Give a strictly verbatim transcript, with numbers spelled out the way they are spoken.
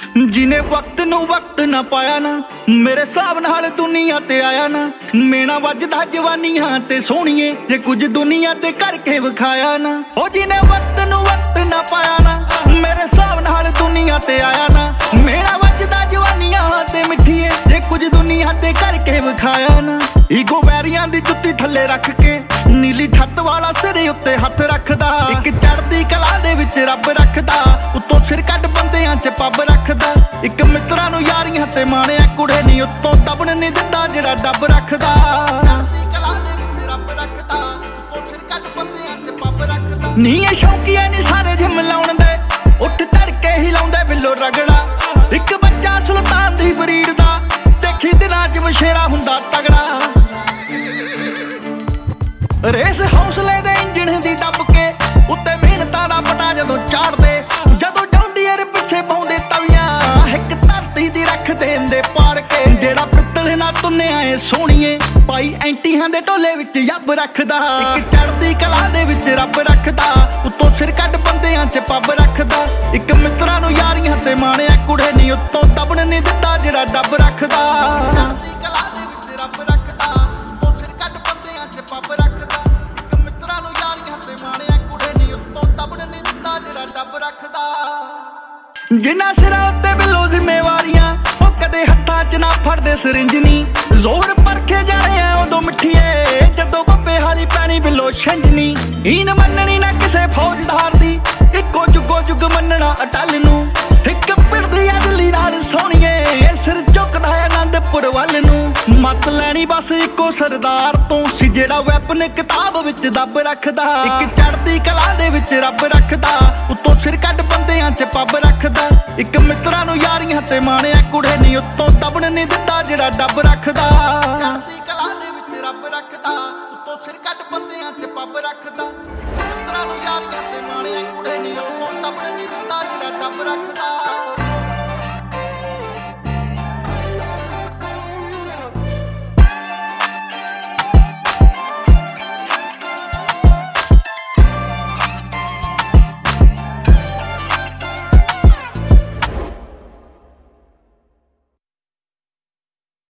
जिने वक्त नू वक्त ना पाया ना, मेरे हिसाब नाल दुनिया ते आया ना। मेना वजदा जवानियां ते सोहणीए, जे कुछ दुनिया ते करके विखाया ना। ओ जिने वक्त नू वक्त ना पाया ना, मेरे हिसाब नाल दुनिया ते आया ना। मेना वजदा जवानियां ते मिठीए, जे कुछ दुनिया ते करके विखाया ना। ईगो वैरियां दी जुत्ती थल्ले रख के, नीली छत वाला सिरे उत्ते हथ रखदा। इक चढ़दी कला दे विच रब रखदा, उत्तों सिर कट बंदियां च पब रखदा। इक मित्रां नू यारियां ते माणिया कुड़े नी, उत्तों दबण नी दिंदा जेड़ा डब रखदा। चढ़दी कला दे विच रब रखदा, उत्तों सिर कट बंदियां च पब रखदा। नी ए शौकीए नी सारे जिम लाउण दे, उठ तड़के हिलाउंदे बिल्लो रगड़ा। इक बच्चा सुल्तान दी बरीड दा, देखी दिनां च मशेरा हुंदा तगड़ा। रेस हौसले दे इंजण दी दब के, उत्ते मेहनतां दा पटा जदों चाड़दे। जदों जौंडीयर पिछे पाउंदे तवियां, हिक धरती दी रख देंदे पाड़ के। जेड़ा पित्तल ना तुन्निया ए सोहणीए, पाई एंटियां दे टोले विच यब रखदा। इक चढ़दी कला दे विच रब रखदा, उत्तों सिर कट बंदियां च पब रखदा। इक मित्रां नू यारियां ते माणिया कुड़े नी, उत्तों दबण नी दिंदा जेड़ा डब रखदा। चढ़दी कला दे विच रब रखदा, उत्तों सिर कट बंदियां च पब रखदा। इक मित्रां नू यारियां ते माणिया कुड़े नी, उत्तों दबण नी दिंदा जेड़ा डब रखदा। जिन्हां सिरां उत्ते बिल्लो जिम्मेवारियां, ओ कदे हत्थां च ना फड़दे सरिंज नी। जोर परखे जाणे आ उदों मिठीए, जदों गोपे हाली पैणी बिल्लो छंजनी। हीन मनणी ना किसे फौजदार दी, इक्को जुगो जुग मनना अटल नू। हिक पिड़दी आ दिल्ली नाल सोहणीए, सिर झुकदा आनंदपुर वल नू। मत लैणी बस इक्को सरदार तों सी, जेड़ा वैपन किताब विच दब रखदा। इक चढ़दी कला दे विच रब रखदा, उत्तों सिर कट बंदियां च पब रखदा। इक मित्रां नू यारियां ते माणिया कुड़े नी, उत्तों दबण नी दिंदा जेड़ा डब रखदा। चढ़दी कला दे विच रब रखदा, उत्तों सिर कट बंदियां च पब रखदा। इक मित्रां नू यारियां ते माणिया कुड़े नी, उत्तों दबण नी दिंदा जेड़ा डब रखदा।